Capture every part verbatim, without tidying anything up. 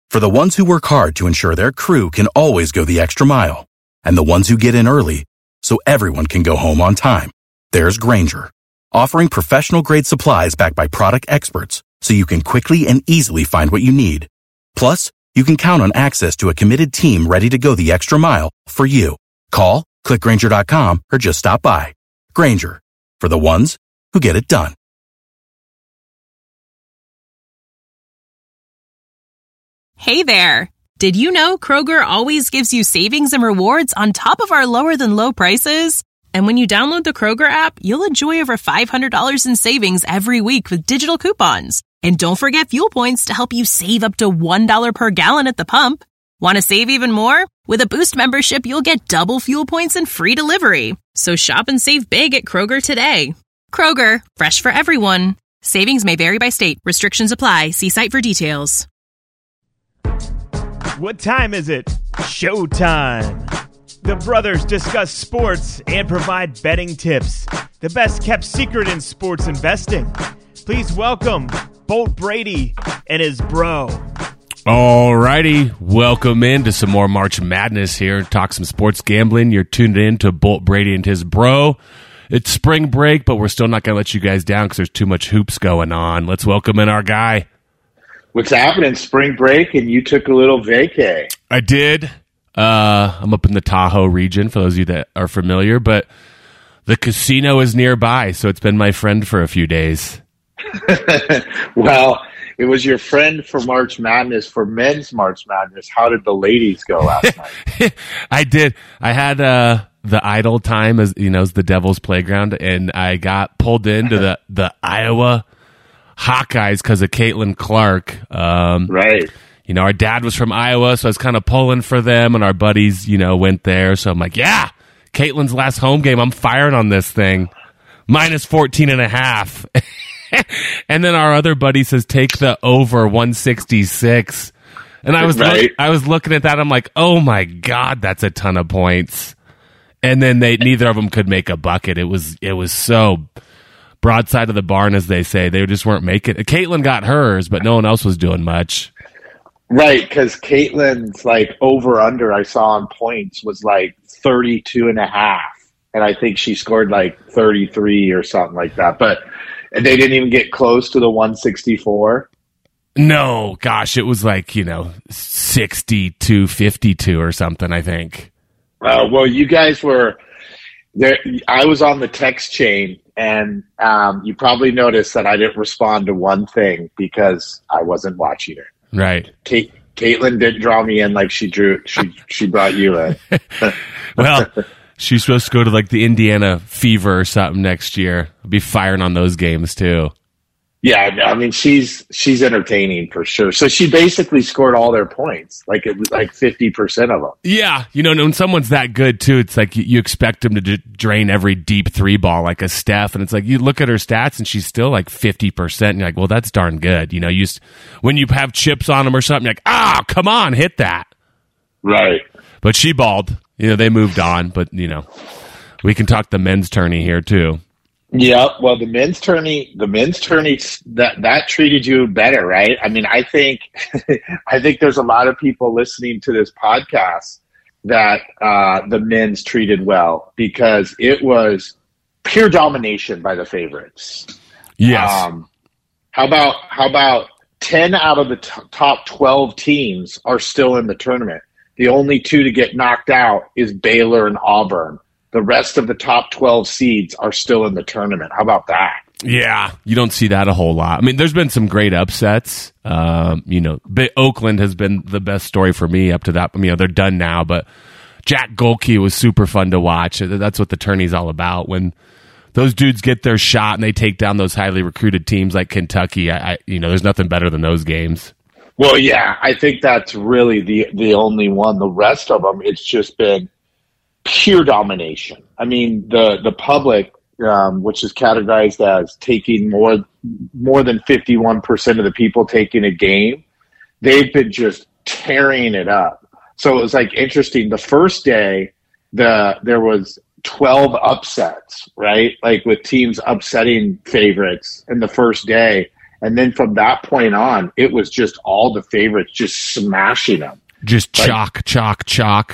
For the ones who work hard to ensure their crew can always go the extra mile, and the ones who get in early so everyone can go home on time, there's Grainger, offering professional-grade supplies backed by product experts so you can quickly and easily find what you need. Plus, you can count on access to a committed team ready to go the extra mile for you. Call, click Grainger dot com, or just stop by. Grainger, for the ones who get it done. Hey there! Did you know Kroger always gives you savings and rewards on top of our lower-than-low prices? And when you download the Kroger app, you'll enjoy over five hundred dollars in savings every week with digital coupons. And don't forget fuel points to help you save up to one dollar per gallon at the pump. Want to save even more? With a Boost membership, you'll get double fuel points and free delivery. So shop and save big at Kroger today. Kroger, fresh for everyone. Savings may vary by state. Restrictions apply. See site for details. What time is it? Showtime. The brothers discuss sports and provide betting tips. The best kept secret in sports investing. Please welcome Bolt Brady and his bro. All righty, welcome into some more March Madness here. Talk some sports gambling. You're tuned in to Bolt Brady and his bro. It's spring break, but we're still not going to let you guys down because there's too much hoops going on. Let's welcome in our guy. What's happening? Spring break, and you took a little vacay. I did. Uh, I'm up in the Tahoe region, for those of you that are familiar, but the casino is nearby, so it's been my friend for a few days. Well, it was your friend for March Madness, for men's March Madness. How did the ladies go last night? I did. I had uh, the idle time, as you know, as the Devil's Playground, and I got pulled into the, the Iowa Hawkeyes because of Caitlin Clark. Um, right. You know, our dad was from Iowa, so I was kind of pulling for them, and our buddies, you know, went there. So I'm like, yeah, Caitlin's last home game, I'm firing on this thing. Minus fourteen and a half. And then our other buddy says, take the over one sixty-six. And I was right. look, I was looking at that. I'm like, oh my God, that's a ton of points. And then they neither of them could make a bucket. It was it was so broadside of the barn, as they say. They just weren't making it. Caitlin got hers, but no one else was doing much. Right, because Caitlin's like over under I saw on points was like thirty-two and a half. And I think she scored like thirty-three or something like that. But they didn't even get close to the one sixty-four. No, gosh, it was like, you know, sixty-two fifty-two or something, I think. Uh, well, you guys were there. I was on the text chain, and um, you probably noticed that I didn't respond to one thing because I wasn't watching her. Right. Kate, Caitlin didn't draw me in like she drew. She she brought you in. Well, she's supposed to go to like the Indiana Fever or something next year. I'll be firing on those games too. Yeah, I mean she's she's entertaining for sure. So she basically scored all their points, like it was like fifty percent of them. Yeah, you know, when someone's that good too, it's like you, you expect them to d- drain every deep three ball like a Steph, and it's like you look at her stats and she's still like fifty percent. And you're like, well, that's darn good. You know, you just, when you have chips on them or something, you're like, ah, come on, hit that. Right. But she balled. You know, they moved on, but you know, we can talk the men's tourney here too. Yeah, well, the men's tourney, the men's tourney that that treated you better, right? I mean, I think, I think there's a lot of people listening to this podcast that uh, the men's treated well because it was pure domination by the favorites. Yes. Um, how about how about ten out of the t- top twelve teams are still in the tournament? The only two to get knocked out is Baylor and Auburn. The rest of the top twelve seeds are still in the tournament. How about that? Yeah, you don't see that a whole lot. I mean, there's been some great upsets. Um, you know, but Oakland has been the best story for me up to that. I mean, you know, they're done now, but Jack Golke was super fun to watch. That's what the tourney's all about. When those dudes get their shot and they take down those highly recruited teams like Kentucky, I, I you know, there's nothing better than those games. Well, yeah, I think that's really the the only one. The rest of them, it's just been pure domination. I mean, the the public, um, which is categorized as taking more more than fifty-one percent of the people taking a game, they've been just tearing it up. So it was like interesting. The first day, the there was twelve upsets, right? Like with teams upsetting favorites in the first day. And then from that point on, it was just all the favorites just smashing them. Just like, chalk, chalk, chalk.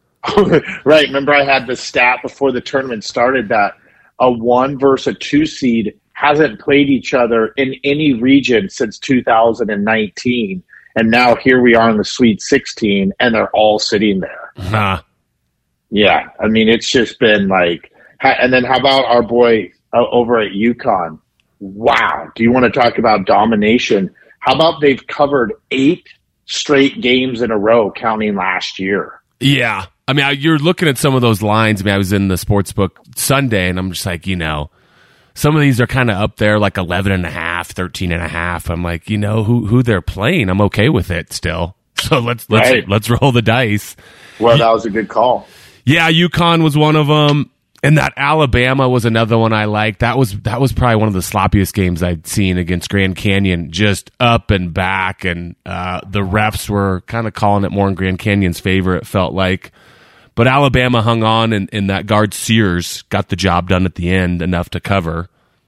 Right. Remember I had the stat before the tournament started that a one versus a two seed hasn't played each other in any region since two thousand nineteen. And now here we are in the Sweet sixteen, and they're all sitting there. Huh. Yeah. I mean, it's just been like, and then how about our boy uh, over at UConn? Wow. Do you want to talk about domination? How about they've covered eight straight games in a row, counting last year? Yeah. I mean, I, you're looking at some of those lines. I mean, I was in the sports book Sunday, and I'm just like, you know, some of these are kind of up there, like eleven and a half, thirteen and a half. I'm like, you know, who who they're playing, I'm okay with it still. So let's let's right. let's roll the dice. Well, that was a good call. Yeah, UConn was one of them, and that Alabama was another one I liked. That was that was probably one of the sloppiest games I'd seen against Grand Canyon, just up and back, and uh, the refs were kind of calling it more in Grand Canyon's favor, it felt like. But Alabama hung on, and, and that guard Sears got the job done at the end enough to cover.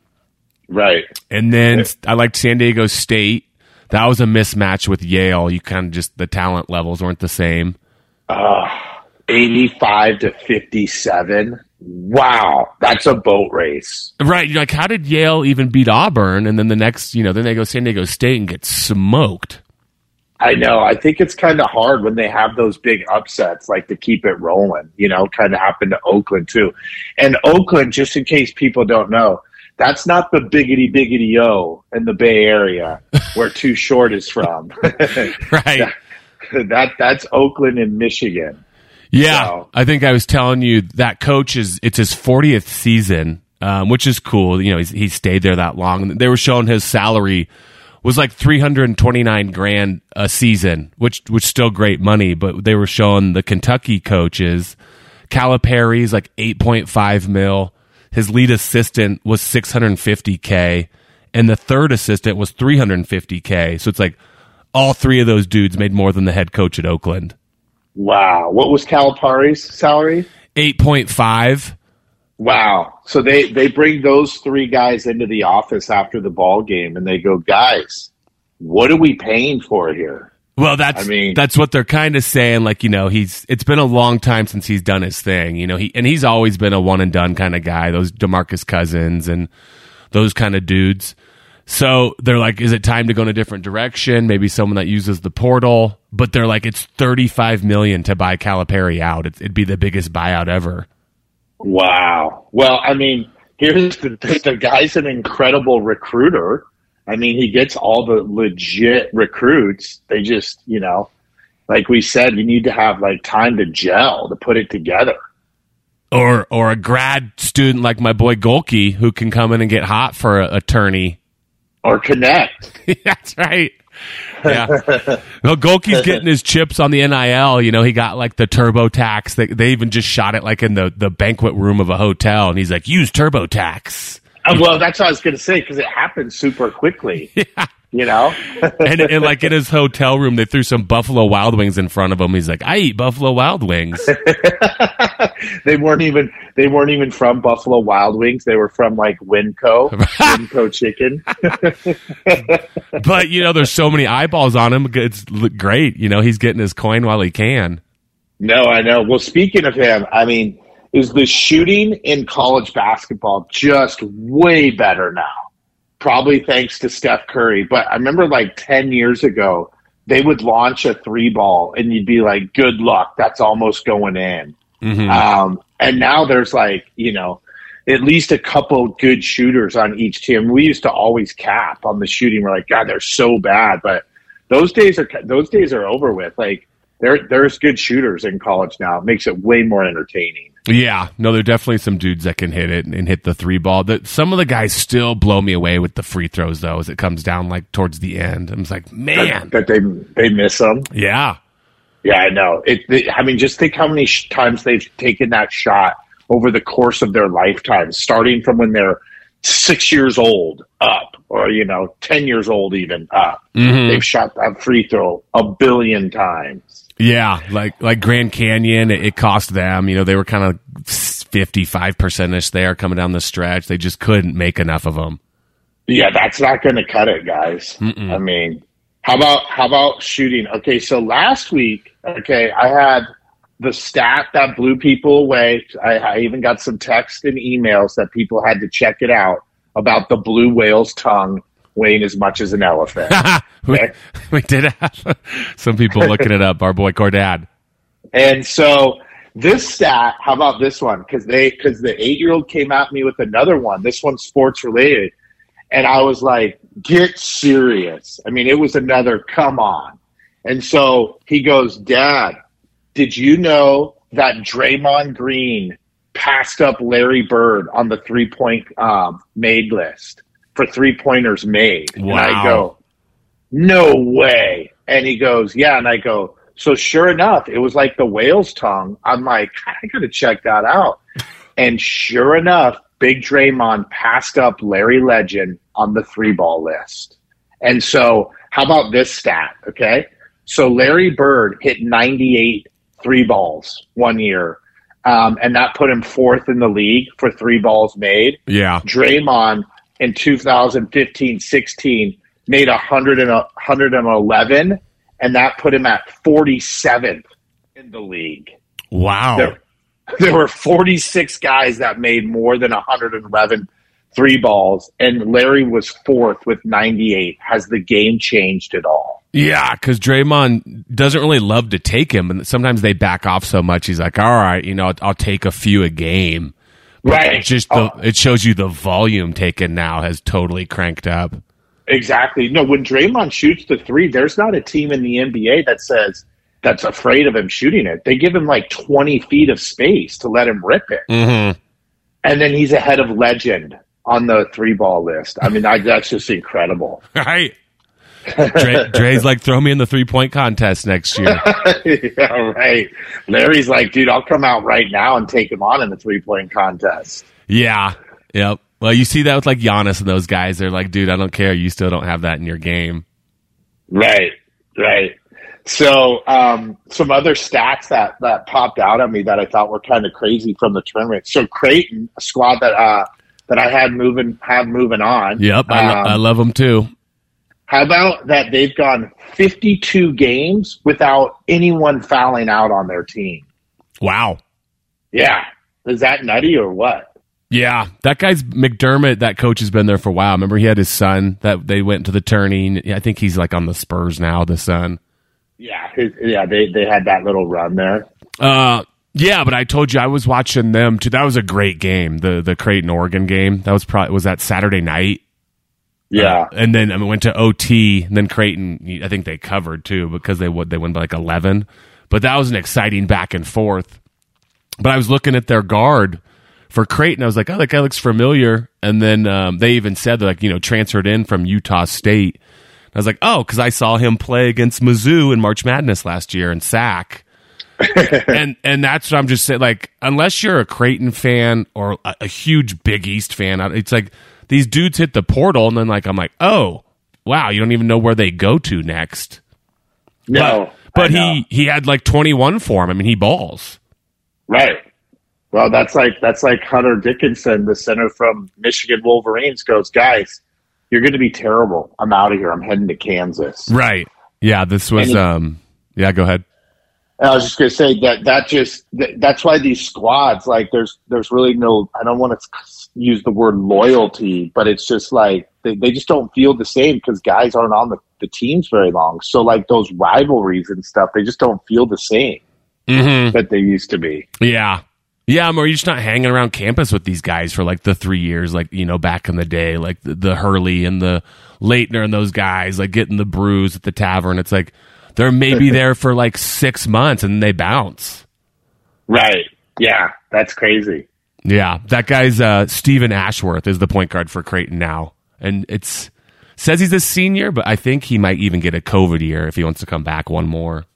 Right. And then yeah. I liked San Diego State. That was a mismatch with Yale. You kind of just, the talent levels weren't the same. Uh, eighty-five to fifty-seven. Wow. That's a boat race. Right. You're like, how did Yale even beat Auburn? And then the next, you know, then they go San Diego State and get smoked. I know. I think it's kind of hard when they have those big upsets, like to keep it rolling, you know, kind of happened to Oakland too. And Oakland, just in case people don't know, that's not the biggity biggity O in the Bay Area where Too Short is from. Right. that, that That's Oakland in Michigan. Yeah. So. I think I was telling you that coach is, it's his fortieth season, um, which is cool. You know, he's, he stayed there that long. They were showing his salary was like three hundred twenty-nine grand a season, which which still great money, but they were showing the Kentucky coaches, Calipari's like eight point five mil, his lead assistant was six hundred fifty K, and the third assistant was three hundred fifty K. So it's like all three of those dudes made more than the head coach at Oakland. Wow. What was Calipari's salary? eight point five. Wow. So they, they bring those three guys into the office after the ball game and they go, guys, what are we paying for here? Well, that's, I mean, that's what they're kind of saying. Like, you know, he's, it's been a long time since he's done his thing, you know, he, and he's always been a one and done kind of guy, those DeMarcus Cousins and those kind of dudes. So they're like, is it time to go in a different direction? Maybe someone that uses the portal, but they're like, it's thirty-five million dollars to buy Calipari out. It, it'd be the biggest buyout ever. Wow. Well, I mean, here's the, the guy's an incredible recruiter. I mean, he gets all the legit recruits. They just, you know, like we said, you need to have like time to gel to put it together. Or or a grad student like my boy Golke who can come in and get hot for a attorney. Or connect. That's right. Yeah. Well, Golke's getting his chips on the N I L. You know, he got like the TurboTax. They, they even just shot it like in the, the banquet room of a hotel. And he's like, use TurboTax. Uh, well, that's what I was going to say because it happened super quickly. Yeah. You know? and, and like in his hotel room, they threw some Buffalo Wild Wings in front of him. He's like, I eat Buffalo Wild Wings. they weren't even they weren't even from Buffalo Wild Wings. They were from like Winco, Winco Chicken. But, you know, there's so many eyeballs on him. It's great. You know, he's getting his coin while he can. No, I know. Well, speaking of him, I mean, is the shooting in college basketball just way better now? Probably thanks to Steph Curry. But I remember like ten years ago, they would launch a three ball and you'd be like, good luck. That's almost going in. Mm-hmm. Um, and now there's like, you know, at least a couple good shooters on each team. We used to always cap on the shooting. We're like, God, they're so bad. But those days are, those days are over with. Like there, there's good shooters in college now. It makes it way more entertaining. Yeah, no, there are definitely some dudes that can hit it and hit the three ball. The, some of the guys still blow me away with the free throws, though, as it comes down like towards the end. I'm just like, man, that, that they they miss them. Yeah, yeah, I know. It. They, I mean, just think how many sh- times they've taken that shot over the course of their lifetime, starting from when they're six years old up, or you know, ten years old even up. Mm-hmm. They've shot that free throw a billion times. Yeah, like like Grand Canyon, it, it cost them. You know, they were kind of fifty-five percent-ish there coming down the stretch. They just couldn't make enough of them. Yeah, that's not going to cut it, guys. Mm-mm. I mean, how about how about shooting? Okay, so last week, okay, I had the stat that blew people away. I, I even got some text and emails that people had to check it out about the blue whale's tongue weighing as much as an elephant. Okay? we, we did have some people looking it up. Our boy Cordad. And so this stat, how about this one? Because they because the eight-year-old came at me with another one. This one's sports related, and I was like, "Get serious!" I mean, it was another come on. And so he goes, "Dad, did you know that Draymond Green passed up Larry Bird on the three-point um, made list for three-pointers made?" Wow. And I go, "No way!" And he goes, "Yeah." And I go, so sure enough, it was like the whale's tongue. I'm like, I got to check that out. And sure enough, Big Draymond passed up Larry Legend on the three-ball list. And so how about this stat, okay? So Larry Bird hit ninety-eight three balls one year, um, and that put him fourth in the league for three balls made. Yeah. Draymond in two thousand fifteen sixteen made one hundred and one hundred eleven, and that put him at forty-seventh in the league. Wow. There, there were forty-six guys that made more than one hundred eleven three balls, and Larry was fourth with ninety-eight. Has the game changed at all? Yeah, because Draymond doesn't really love to take him, and sometimes they back off so much. He's like, all right, you know, I'll, I'll take a few a game. But right. It's just the, oh. It shows you the volume taken now has totally cranked up. Exactly. No, when Draymond shoots the three, there's not a team in the N B A that says that's afraid of him shooting it. They give him like twenty feet of space to let him rip it. Mm-hmm. And then he's ahead of Legend on the three-ball list. I mean, I, that's just incredible. Right. Dre, Dre's like, throw me in the three-point contest next year. Yeah, right. Larry's like, dude, I'll come out right now and take him on in the three-point contest. Yeah. Yep. Well, you see that with like Giannis and those guys. They're like, dude, I don't care. You still don't have that in your game. Right, right. So um, some other stats that, that popped out at me that I thought were kind of crazy from the tournament. So Creighton, a squad that uh, that I had moving have moving on. Yep, I, lo- um, I love them too. How about that they've gone fifty-two games without anyone fouling out on their team? Wow. Yeah. Is that nutty or what? Yeah, that guy's McDermott. That coach has been there for a while. Remember, he had his son that they went to the tourney. I think he's like on the Spurs now. The son. Yeah, his, yeah. They they had that little run there. Uh, yeah, but I told you I was watching them too. That was a great game. The the Creighton Oregon game. That was probably was that Saturday night. Yeah, uh, and then I mean, went to O T. And then Creighton. I think they covered too because they would they won by like eleven. But that was an exciting back and forth. But I was looking at their guard for Creighton. I was like, oh, that guy looks familiar. And then um, they even said they're like, you know, transferred in from Utah State. I was like, oh, because I saw him play against Mizzou in March Madness last year in S A C. and and that's what I'm just saying. Like, unless you're a Creighton fan or a, a huge Big East fan, it's like these dudes hit the portal, and then like I'm like, oh, wow, you don't even know where they go to next. No, but, but he he had like twenty-one for him. I mean, he balls. Right. Well, that's like that's like Hunter Dickinson, the center from Michigan Wolverines, goes, guys, you're going to be terrible. I'm out of here. I'm heading to Kansas. Right. Yeah, this was, he, um, yeah, go ahead. I was just going to say that that just, that, that's why these squads, like there's, there's really no, I don't want to use the word loyalty, but it's just like, they, they just don't feel the same because guys aren't on the, the teams very long. So like those rivalries and stuff, they just don't feel the same mm-hmm. that they used to be. Yeah. Yeah, or you're just not hanging around campus with these guys for like the three years, like, you know, back in the day, like the, the Hurley and the Leitner and those guys, like getting the brews at the tavern. It's like they're maybe there for like six months and they bounce. Right. Yeah, that's crazy. Yeah, that guy's uh, Stephen Ashworth is the point guard for Creighton now. And it's says he's a senior, but I think he might even get a COVID year if he wants to come back one more.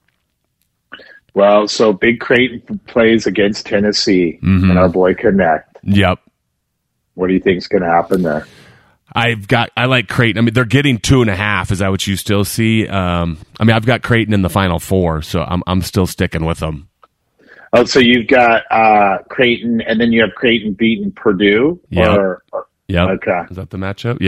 Well, so Big Creighton plays against Tennessee mm-hmm. and our boy Connect. Yep. What do you think is going to happen there? I've got, I like Creighton. I mean, they're getting two and a half. Is that what you still see? Um, I mean, I've got Creighton in the Final Four, so I'm I'm still sticking with them. Oh, so you've got uh, Creighton, and then you have Creighton beating Purdue? Yeah. Or, or, yep. Okay. Is that the matchup? Yeah.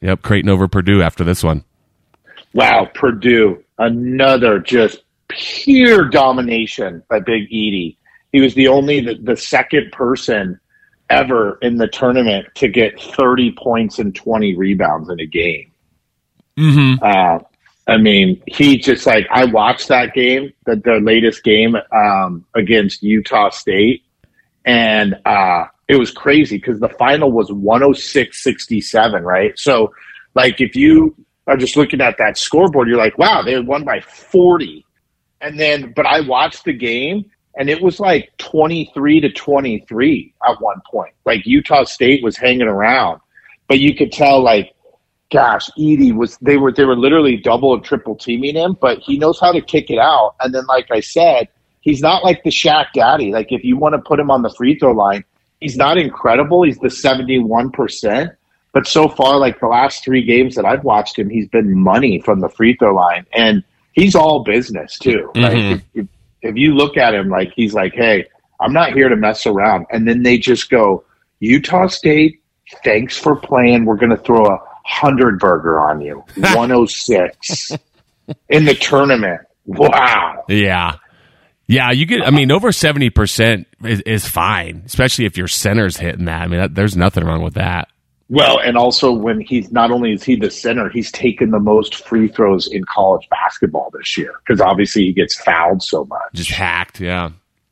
Yep, Creighton over Purdue after this one. Wow, Purdue, another just pure domination by Big Edey. He was the only, the, the second person ever in the tournament to get thirty points and twenty rebounds in a game. Mm-hmm. Uh, I mean, he just like, I watched that game, the, the latest game um, against Utah State, and uh, it was crazy because the final was one oh six sixty-seven, right? So, like, if you are just looking at that scoreboard, you're like, wow, they won by forty. And then, but I watched the game, and it was like twenty-three to twenty-three at one point. Like, Utah State was hanging around, but you could tell, like, gosh, Edey was, they were, they were literally double and triple teaming him, but he knows how to kick it out. And then, like I said, he's not like the Shaq daddy. Like, if you want to put him on the free throw line, he's not incredible. He's the seventy-one percent. But so far, like the last three games that I've watched him, he's been money from the free throw line. And he's all business, too. Mm-hmm. Like, if, if, if you look at him, like, he's like, hey, I'm not here to mess around. And then they just go, Utah State, thanks for playing. We're going to throw a hundred burger on you. one oh six in the tournament. Wow. Yeah. Yeah, you get, I mean, over seventy percent is, is fine, especially if your center's hitting that. I mean, that, there's nothing wrong with that. Well, and also when he's, not only is he the center, he's taken the most free throws in college basketball this year because obviously he gets fouled so much. Just hacked, yeah.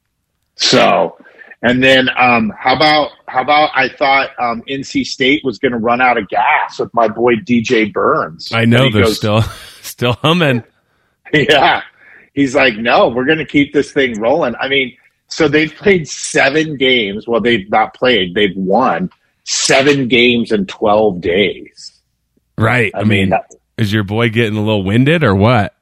So, and then um, how about, how about I thought um, N C State was going to run out of gas with my boy D J Burns. I know, they're goes, still still humming. Yeah. He's like, no, we're going to keep this thing rolling. I mean, so they've played seven games. Well, they've not played. They've won seven games in twelve days. Right. I, I mean, mean that, is your boy getting a little winded or what?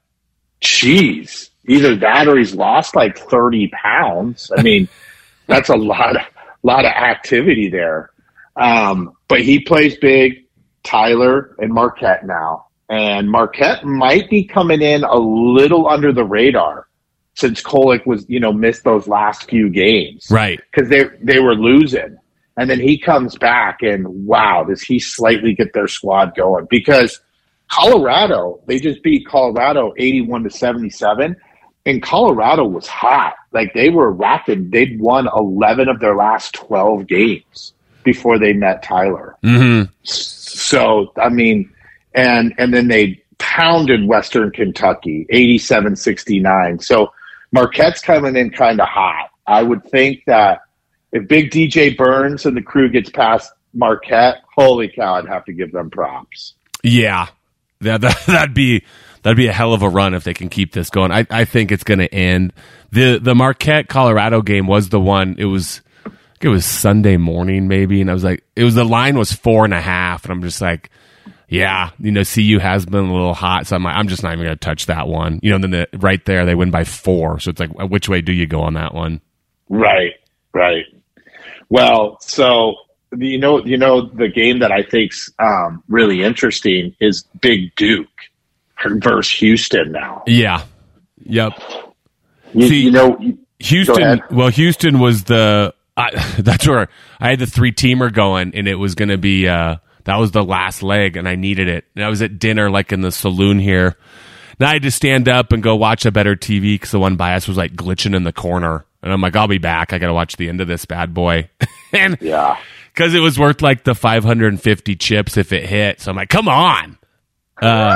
Jeez. Either that or he's lost like thirty pounds. I mean, that's a lot of, lot of activity there. Um, but he plays big, Tyler and Marquette now. And Marquette might be coming in a little under the radar since Kolek was, you know, missed those last few games. Right. Because they, they were losing. And then he comes back and, wow, does he slightly get their squad going? Because Colorado, they just beat Colorado eighty-one to seventy-seven. And Colorado was hot. Like, they were rapid. They'd won eleven of their last twelve games before they met Tyler. Mm-hmm. So, I mean, and and then they pounded Western Kentucky, eighty-seven sixty-nine. So Marquette's coming in kind of hot. I would think that if Big D J Burns and the crew gets past Marquette, holy cow, I'd have to give them props. Yeah. That, that, that'd be... That'd be a hell of a run if they can keep this going. I, I think it's going to end. The the Marquette Colorado game was the one. It was it was Sunday morning maybe, and I was like, it was the line was four and a half, and I'm just like, yeah, you know, C U has been a little hot, so I'm like, I'm just not even going to touch that one. You know, and then the, right there they win by four, so it's like, which way do you go on that one? Right, right. Well, so you know, you know, the game that I think's um, really interesting is Big Duke versus Houston now. Yeah. Yep. You, See, you know, Houston. Well, Houston was the. I, that's where I had the three teamer going, and it was going to be. Uh, that was the last leg, and I needed it. And I was at dinner, like in the saloon here. Now I had to stand up and go watch a better T V because the one by us was like glitching in the corner, and I'm like, I'll be back. I got to watch the end of this bad boy. And yeah, because it was worth like the five hundred fifty chips if it hit. So I'm like, come on. Uh,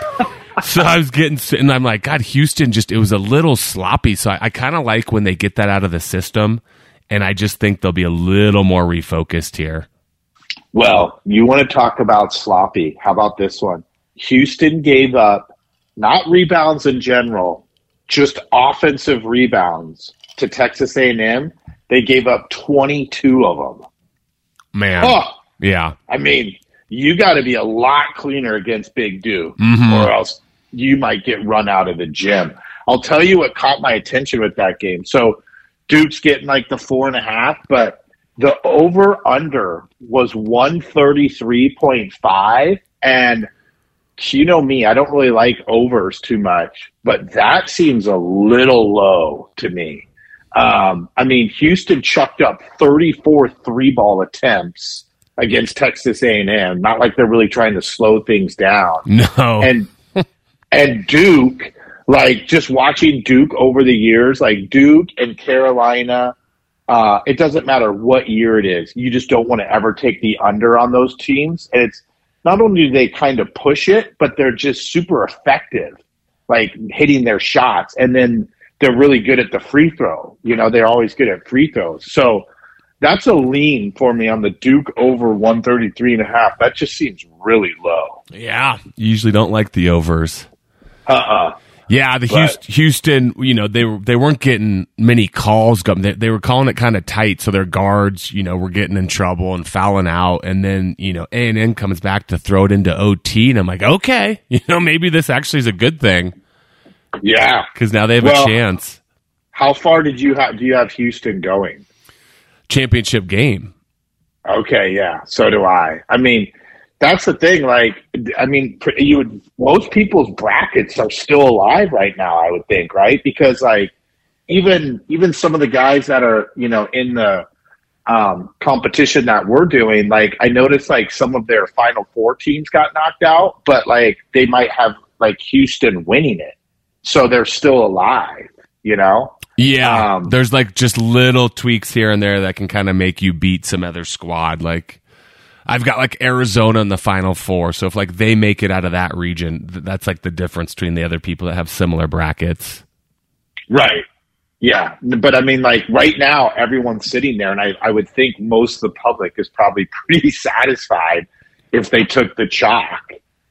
so I was getting, and I'm like, God, Houston just, it was a little sloppy. So I, I kind of like when they get that out of the system, and I just think they'll be a little more refocused here. Well, you want to talk about sloppy. How about this one? Houston gave up, not rebounds in general, just offensive rebounds to Texas A and M. They gave up twenty-two of them. Man. Oh, yeah. I mean, you got to be a lot cleaner against Big Duke, mm-hmm. or else you might get run out of the gym. I'll tell you what caught my attention with that game. So Duke's getting like the four and a half, but the over-under was one thirty-three point five. And you know me, I don't really like overs too much, but that seems a little low to me. Um, I mean, Houston chucked up thirty-four three-ball attempts against Texas A and M. Not like they're really trying to slow things down. No. And and Duke, like just watching Duke over the years, like Duke and Carolina, uh, it doesn't matter what year it is. You just don't want to ever take the under on those teams. And it's not only do they kind of push it, but they're just super effective, like hitting their shots. And then they're really good at the free throw. You know, they're always good at free throws. So that's a lean for me on the Duke over one thirty-three and a half. That just seems really low. Yeah. You usually don't like the overs. Uh-uh. Yeah, the But- Houston, you know, they were they weren't getting many calls going. They, they were calling it kind of tight, so their guards, you know, were getting in trouble and fouling out. And then, you know, A and M comes back to throw it into O T, and I'm like, okay, you know, maybe this actually is a good thing Yeah. because now they have Well- a chance. How far did you have? Do you have Houston going? Championship game. Okay, yeah. So do I. I mean, that's the thing. Like, I mean, pr- you would most people's brackets are still alive right now. I would think, right? Because like even even some of the guys that are you know in the um, competition that we're doing, like I noticed like some of their Final Four teams got knocked out, but like they might have like Houston winning it, so they're still alive. You know. Yeah, Um, there's like just little tweaks here and there that can kind of make you beat some other squad. Like I've got like Arizona in the Final Four, so if like they make it out of that region, th- that's like the difference between the other people that have similar brackets. Right. Yeah. But I mean, like right now, everyone's sitting there, and I, I would think most of the public is probably pretty satisfied if they took the chalk,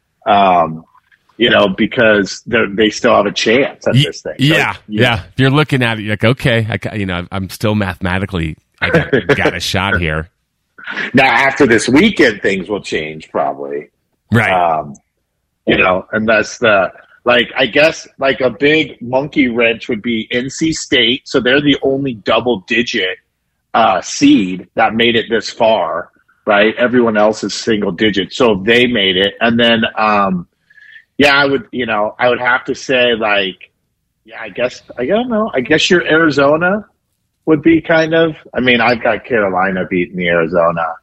um, you know, because they they still have a chance at Y- this thing. Yeah, So, yeah. If you're looking at it, you're like, okay, I, ca- you know, I'm still mathematically, I got, got a shot here. Now, after this weekend, things will change probably. Right. Um, you know, unless the like, I guess like a big monkey wrench would be N C State. So they're the only double digit uh, seed that made it this far, right? Everyone else is single digit. So they made it. And then, um, yeah, I would, you know, I would have to say like, yeah, I guess, I don't know. I guess your Arizona would be kind of, I mean, I've got Carolina beating the Arizona.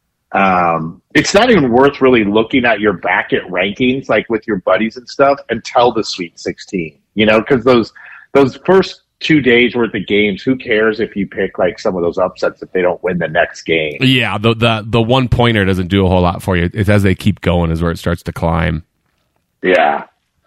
Um, it's not even worth really looking at your bracket rankings, like with your buddies and stuff, until the Sweet sixteen, you know, because those, those first two days worth of games, who cares if you pick like some of those upsets if they don't win the next game? Yeah, the the the one pointer doesn't do a whole lot for you. It's as they keep going is where it starts to climb. Yeah.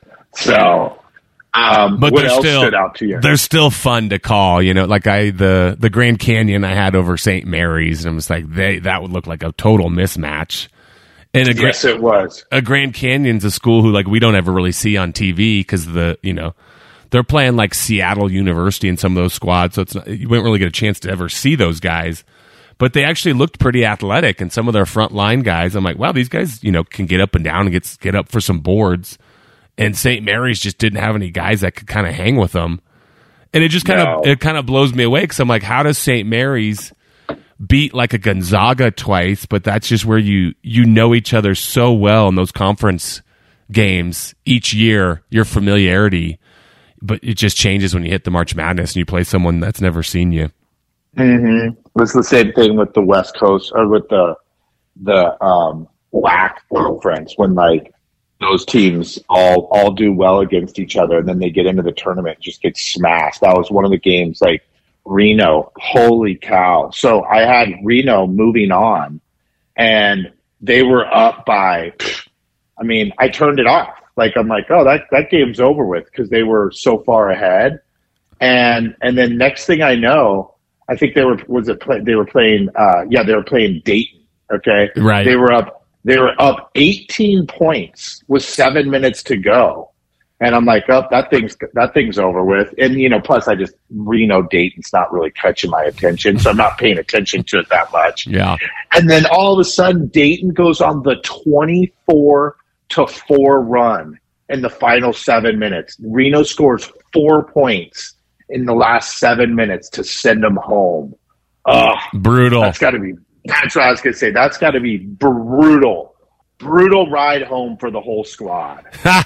So, um, But what they're else still stood out to you? they're still fun to call. You know, like I the the Grand Canyon I had over Saint Mary's, and I was like, they that would look like a total mismatch. And a, Yes, it was. a Grand Canyon's a school who like we don't ever really see on T V because the you know they're playing like Seattle University in some of those squads, so it's not, you wouldn't really get a chance to ever see those guys. But they actually looked pretty athletic, and some of their front line guys, I'm like, wow, these guys you know can get up and down and get get up for some boards. And Saint Mary's just didn't have any guys that could kind of hang with them. And it just kind No. of it kind of blows me away because I'm like, how does Saint Mary's beat like a Gonzaga twice? But that's just where you you know each other so well in those conference games each year, your familiarity. But it just changes when you hit the March Madness and you play someone that's never seen you. Mm-hmm. It's the same thing with the West Coast or with the the um, W A C conference when like those teams all all do well against each other, and then they get into the tournament and just get smashed. That was one of the games, like Reno. Holy cow! So I had Reno moving on, and they were up by. I mean, I turned it off. Like I'm like, oh, that that game's over with because they were so far ahead, and and then next thing I know, I think they were was it play, they were playing. Uh, yeah, they were playing Dayton. Okay, Right. They were up. They were up eighteen points with seven minutes to go, and I'm like, oh, that thing's that thing's over with. And you know, plus I just Reno Dayton's not really catching my attention, so I'm not paying attention to it that much. Yeah. And then all of a sudden, Dayton goes on the twenty-four to four run in the final seven minutes. Reno scores four points in the last seven minutes to send them home. Ugh, Brutal. that's got to be. That's what I was going to say. That's got to be brutal, brutal ride home for the whole squad.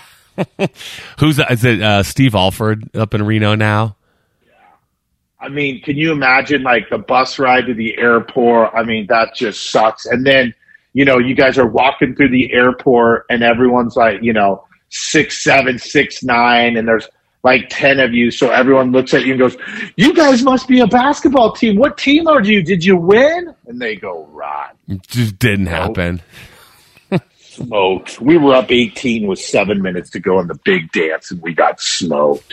Who's is it? Uh, Steve Alford up in Reno now. I mean, can you imagine like the bus ride to the airport? I mean, that just sucks. And then you know, you guys are walking through the airport and everyone's like, you know, six, seven, six, nine, and there's like ten of you. So everyone looks at you and goes, you guys must be a basketball team. What team are you? Did you win? And they go, Rod. It just didn't happen. Smoked. We were up eighteen with seven minutes to go in the big dance, and we got smoked.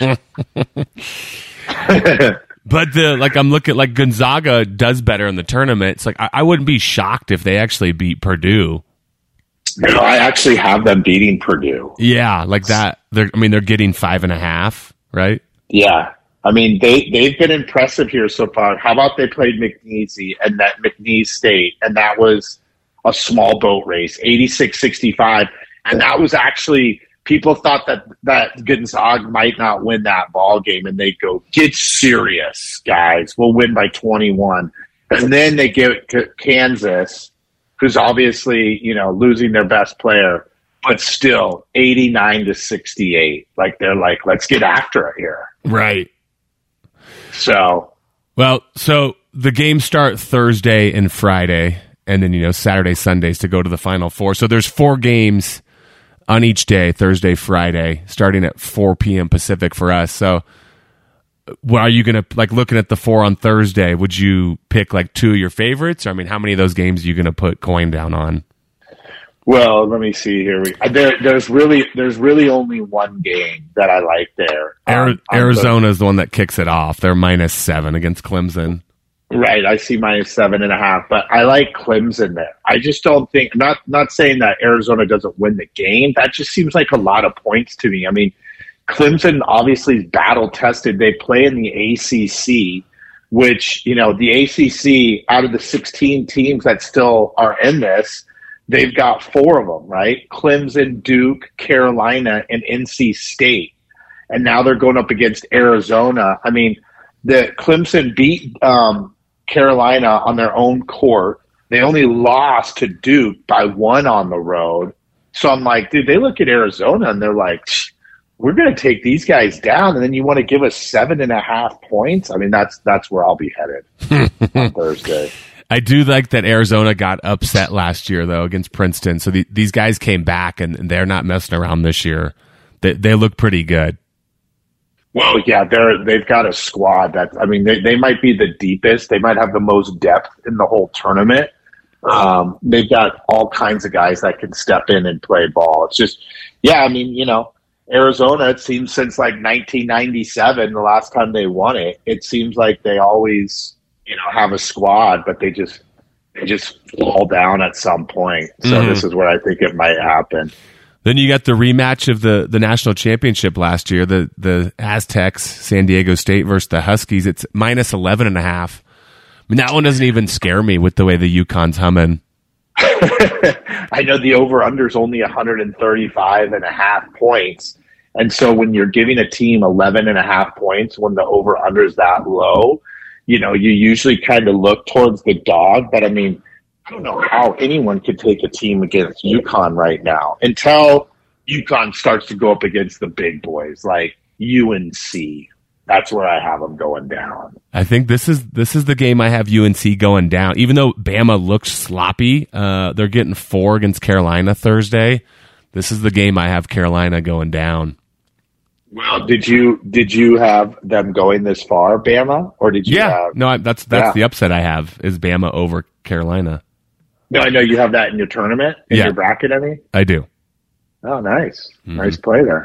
But the like, I'm looking like Gonzaga does better in the tournament. It's like I, I wouldn't be shocked if they actually beat Purdue. No, I actually have them beating Purdue. Yeah, like that. They're, I mean, they're getting five and a half, right? Yeah. I mean, they, they've been impressive here so far. How about they played McNeese and that McNeese State, and that was a small boat race, eighty-six sixty-five. And that was actually, people thought that, that Gonzaga might not win that ball game, and they go, get serious, guys. We'll win by twenty-one. And then they give it to Kansas, who's obviously, you know, losing their best player, but still eighty-nine to sixty-eight. Like, they're like, let's get after it here. Right. So. Well, so the games start Thursday and Friday, and then, you know, Saturday, Sundays to go to the Final Four. So there's four games on each day, Thursday, Friday, starting at four p.m. Pacific for us. So well, are you going to, like, looking at the four on Thursday, would you pick, like, two of your favorites? Or, I mean, how many of those games are you going to put coin down on? Well, let me see here. We, there, there's really there's really only one game that I like there. Um, Arizona is the one that kicks it off. They're minus seven against Clemson. Right, I see minus seven and a half, but I like Clemson there. I just don't think, not not saying that Arizona doesn't win the game. That just seems like a lot of points to me. I mean, Clemson obviously is battle tested. They play in the A C C, which, you know, the A C C, out of the sixteen teams that still are in this, they've got four of them, right? Clemson, Duke, Carolina, and N C State. And now they're going up against Arizona. I mean, the Clemson beat um, Carolina on their own court. They only lost to Duke by one on the road. So I'm like, dude, they look at Arizona and they're like, we're going to take these guys down, and then you want to give us seven and a half points? I mean, that's that's where I'll be headed on Thursday. I do like that Arizona got upset last year, though, against Princeton. So the, these guys came back, and they're not messing around this year. They, they look pretty good. Well, yeah, they're they've got a squad that, I mean, they, they might be the deepest. They might have the most depth in the whole tournament. Um, they've got all kinds of guys that can step in and play ball. It's just, yeah, I mean, you know, Arizona, it seems since like nineteen ninety-seven, the last time they won it, it seems like they always, you know, have a squad, but they just they just fall down at some point. So mm-hmm. This is where I think it might happen. Then you got the rematch of the, the national championship last year, the the Aztecs, San Diego State versus the Huskies. It's minus eleven and a half. I mean, that one doesn't even scare me with the way the UConn's humming. I know the over-under is only one thirty-five and a half points. And so when you're giving a team eleven and a half points, when the over-under is that low, you know, you usually kind of look towards the dog. But I mean, I don't know how anyone could take a team against UConn right now until UConn starts to go up against the big boys like U N C. That's where I have them going down. I think this is this is the game I have U N C going down. Even though Bama looks sloppy, uh, they're getting four against Carolina Thursday. This is the game I have Carolina going down. Well, did you did you have them going this far, Bama, or did you? Yeah, have, no, I, that's that's yeah. the upset I have is Bama over Carolina. No, I know you have that in your tournament, in yeah. your bracket, I mean? I do. Oh, nice. Mm-hmm. Nice play there.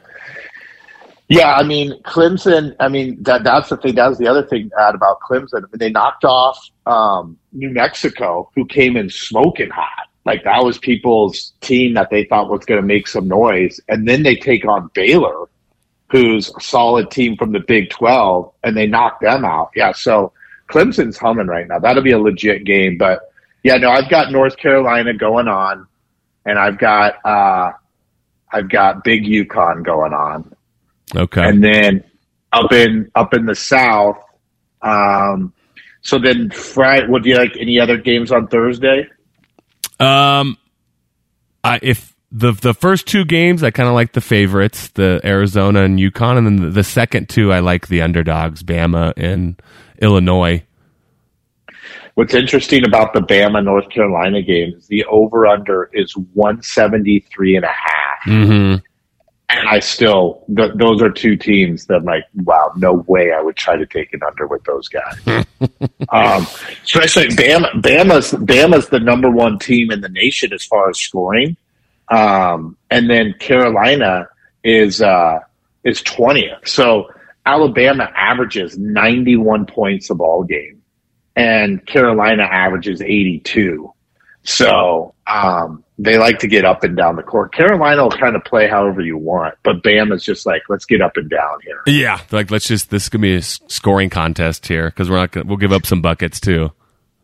Yeah, I mean, Clemson, I mean, that that's the thing. That was the other thing about Clemson. They knocked off um, New Mexico, who came in smoking hot. Like, that was people's team that they thought was going to make some noise. And then they take on Baylor, who's a solid team from the Big twelve, and they knock them out. Yeah, so Clemson's humming right now. That'll be a legit game, but yeah, no, I've got North Carolina going on, and I've got uh, I've got Big UConn going on. Okay, and then up in up in the South. Um, so then Friday, would you like any other games on Thursday? Um, I, if the the first two games, I kind of like the favorites, the Arizona and UConn, and then the, the second two, I like the underdogs, Bama and Illinois. what's interesting about the Bama North Carolina game is the over under is one seventy-three and a half. Mm-hmm. And I still, th- those are two teams that I'm like, wow, no way I would try to take an under with those guys. um, especially Bama, Bama's, Bama's the number one team in the nation as far as scoring. Um, and then Carolina is, uh, is twentieth. So Alabama averages ninety-one points a ball game and Carolina averages eighty-two. So, um, they like to get up and down the court. Carolina will kind of play however you want, but Bama's just like, let's get up and down here. Yeah, like let's just this is gonna be a scoring contest here because we're not gonna, we'll give up some buckets too.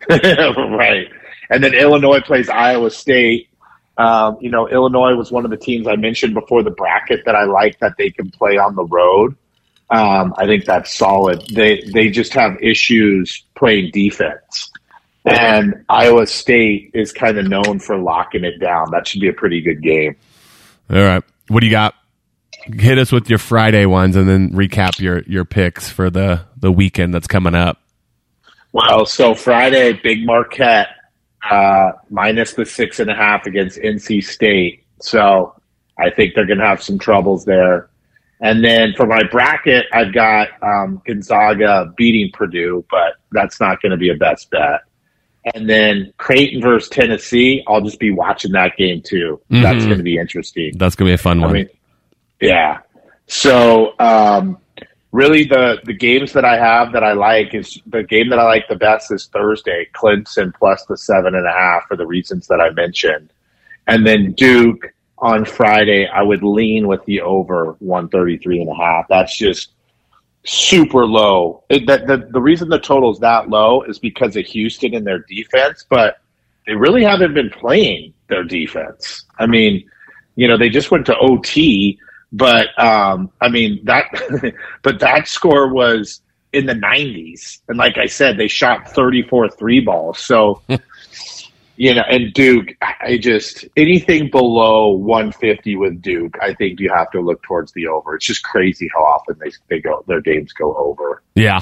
Right, and then Illinois plays Iowa State. Um, you know, Illinois was one of the teams I mentioned before the bracket that I like that they can play on the road. Um, I think that's solid. They they just have issues playing defense. And Iowa State is kind of known for locking it down. That should be a pretty good game. All right. What do you got? Hit us with your Friday ones and then recap your, your picks for the, the weekend that's coming up. Well, so Friday, Big Marquette, uh, minus the six and a half against N C State. So I think they're going to have some troubles there. And then for my bracket, I've got um, Gonzaga beating Purdue, but that's not going to be a best bet. And then Creighton versus Tennessee, I'll just be watching that game too. Mm-hmm. That's going to be interesting. That's going to be a fun one. I mean, yeah. So um, really the, the games that I have that I like is the game that I like the best is Thursday, Clemson plus the seven and a half for the reasons that I mentioned. And then Duke on Friday, I would lean with the over one thirty-three and a half. That's just super low. It, the, the, the reason the total is that low is because of Houston and their defense, but they really haven't been playing their defense. I mean, you know, they just went to O T, but um, I mean that, but that score was in the nineties, and like I said, they shot thirty-four three balls. So, you know, and Duke, I just anything below one fifty with Duke, I think you have to look towards the over. It's just crazy how often they they go their games go over. Yeah.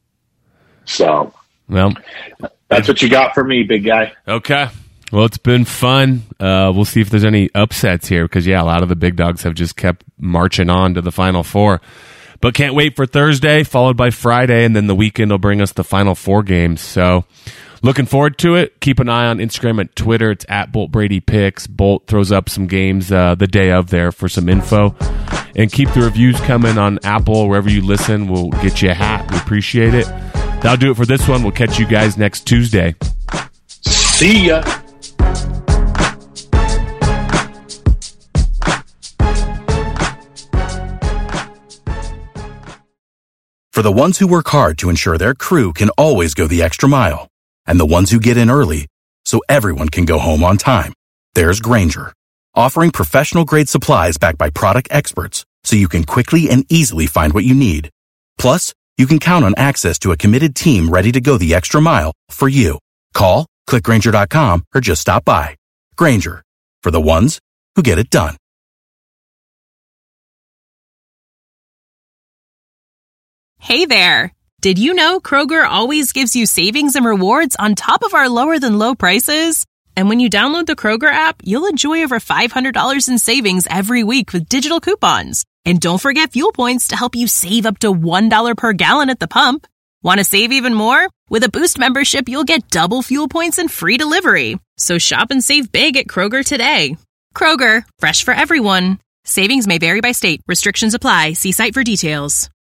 So, well, that's what you got for me, big guy. Okay. Well, it's been fun. Uh, we'll see if there's any upsets here because, yeah, a lot of the big dogs have just kept marching on to the Final Four. But can't wait for Thursday, followed by Friday, and then the weekend will bring us the Final Four games. So looking forward to it. Keep an eye on Instagram and Twitter. It's at Bolt Brady Picks. Bolt throws up some games uh, the day of there for some info. And keep the reviews coming on Apple. Wherever you listen, we'll get you a hat. We appreciate it. That'll do it for this one. We'll catch you guys next Tuesday. See ya. For the ones who work hard to ensure their crew can always go the extra mile, and the ones who get in early so everyone can go home on time, there's Grainger, offering professional-grade supplies backed by product experts so you can quickly and easily find what you need. Plus, you can count on access to a committed team ready to go the extra mile for you. Call, click Grainger dot com, or just stop by. Grainger, for the ones who get it done. Hey there! Did you know Kroger always gives you savings and rewards on top of our lower-than-low prices? And when you download the Kroger app, you'll enjoy over five hundred dollars in savings every week with digital coupons. And don't forget fuel points to help you save up to one dollar per gallon at the pump. Want to save even more? With a Boost membership, you'll get double fuel points and free delivery. So shop and save big at Kroger today. Kroger, fresh for everyone. Savings may vary by state. Restrictions apply. See site for details.